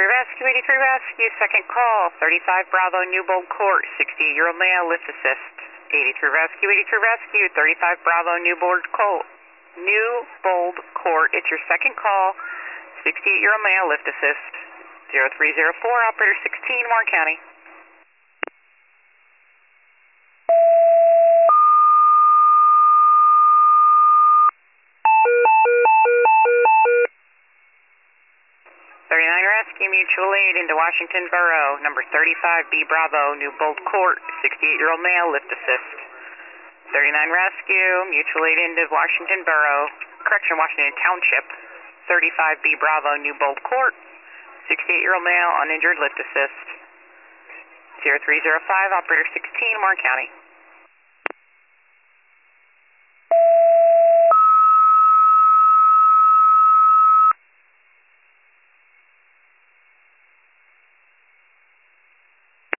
Rescue, 83 Rescue, second call, 35 Bravo, Newbold Court, 68-year-old male, lift assist. 83 Rescue, 83 Rescue, 35 Bravo, Newbold Court, it's your second call, 68-year-old male, lift assist. 0304, operator 16, Warren County. Rescue mutual aid into Washington Borough, number 35B Bravo, Newbold Court, 68-year-old male, lift assist. 39 Rescue, mutual aid into Washington Borough, Washington Township, 35B Bravo, Newbold Court, 68-year-old male, uninjured, lift assist. 0305, operator 16, Warren County.